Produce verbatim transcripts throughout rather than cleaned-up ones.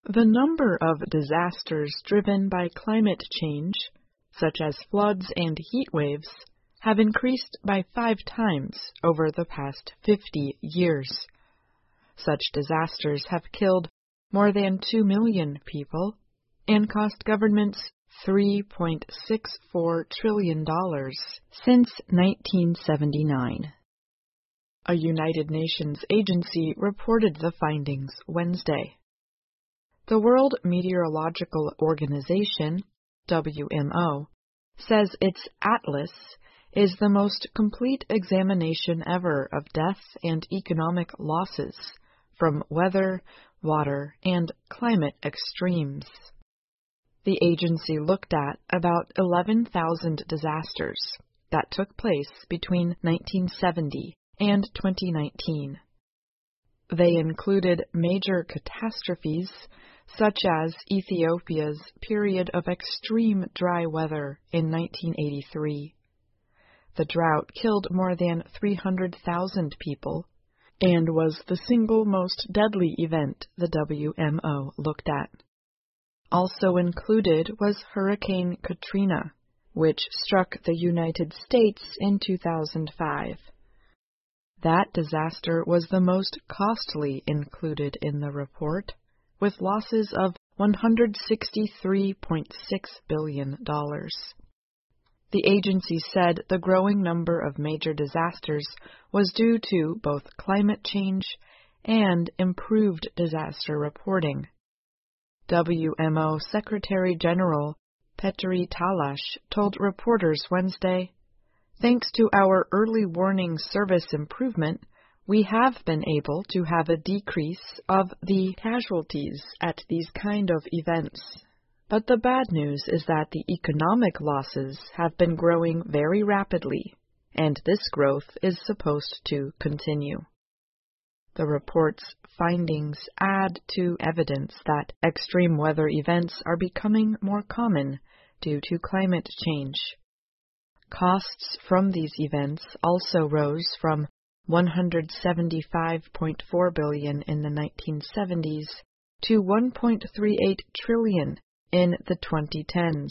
The number of disasters driven by climate change, such as floods and heat waves, have increased by five times over the past fifty years. Such disasters have killed more than two million people and cost governments three point six four trillion dollars since nineteen seventy-nine. A United Nations agency reported the findings Wednesday. The World Meteorological Organization, W M O, says its atlas is the most complete examination ever of death and economic losses from weather, water, and climate extremes. The agency looked at about eleven thousand disasters that took place between nineteen seventy and twenty nineteen. They included major catastrophes such as Ethiopia's period of extreme dry weather in nineteen eighty-three. The drought killed more than three hundred thousand people and was the single most deadly event the W M O looked at. Also included was Hurricane Katrina, which struck the United States in two thousand five. That disaster was the most costly included in the report, with losses of one hundred sixty-three point six billion dollars. The agency said the growing number of major disasters was due to both climate change and improved disaster reporting. W M O Secretary General Petri Talash told reporters Wednesday, "Thanks to our early warning service improvement, we have been able to have a decrease of the casualties at these kind of events. But the bad news is that the economic losses have been growing very rapidly, and this growth is supposed to continue." The report's findings add to evidence that extreme weather events are becoming more common due to climate change. Costs from these events also rose from one hundred seventy-five point four billion dollars in the nineteen seventies to one point three eight trillion dollars in the twenty tens.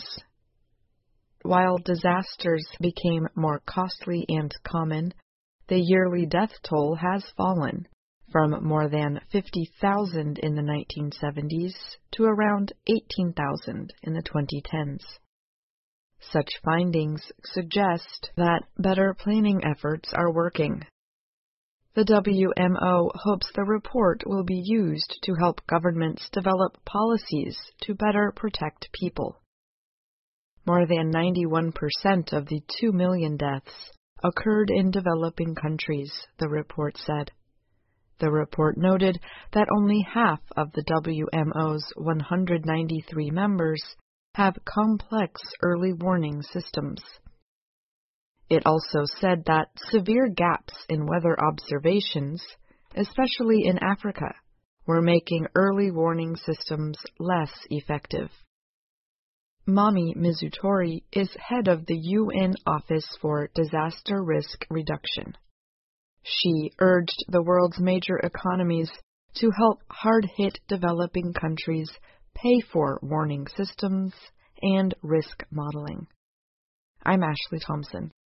While disasters became more costly and common, the yearly death toll has fallen from more than fifty thousand in the nineteen seventies to around eighteen thousand in the twenty tens. Such findings suggest that better planning efforts are working. The W M O hopes the report will be used to help governments develop policies to better protect people. More than ninety-one percent of the two million deaths occurred in developing countries, the report said. The report noted that only half of the W M O's one hundred ninety-three members have complex early warning systems. It also said that severe gaps in weather observations, especially in Africa, were making early warning systems less effective. Mami Mizutori is head of the U N Office for Disaster Risk Reduction. She urged the world's major economies to help hard-hit developing countries pay for warning systems and risk modeling. I'm Ashley Thompson.